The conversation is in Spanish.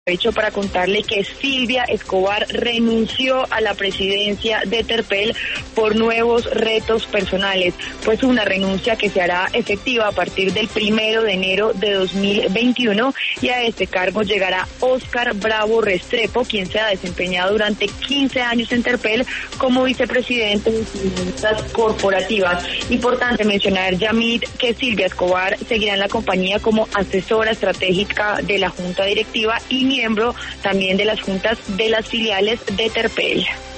Aprovecho para contarle que Silvia Escobar renunció a la presidencia de Terpel por nuevos retos personales, pues una renuncia que se hará efectiva a partir del 1 de enero de 2021 y a este cargo llegará Óscar Bravo Restrepo, quien se ha desempeñado durante 15 años en Terpel como vicepresidente de finanzas corporativas. Importante mencionar, Yamid, que Silvia Escobar seguirá en la compañía como asesora estratégica de la Junta Directiva y miembro también de las juntas de las filiales de Terpel.